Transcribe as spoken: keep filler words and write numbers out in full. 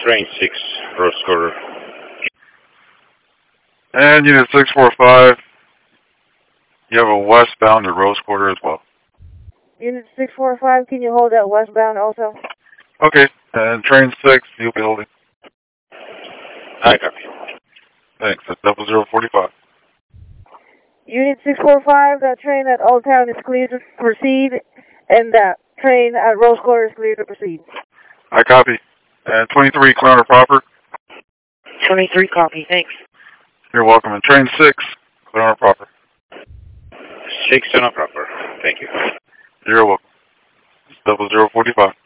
Train six, Rose Quarter. And Unit six four five, you have a westbound to Rose Quarter as well. Unit six four five, can you hold that westbound also? Okay, and Train six, you'll be holding. I copy. Thanks, that's double zero forty-five. Unit six four five, that train at Old Town is clear to proceed, and that train at Rose Quarter is clear to proceed. I copy. And twenty-three, Clear proper. twenty-three, copy, thanks. You're welcome. And Train six, Clear proper. six on a proper. Thank you. You're welcome. It's double zero forty-five.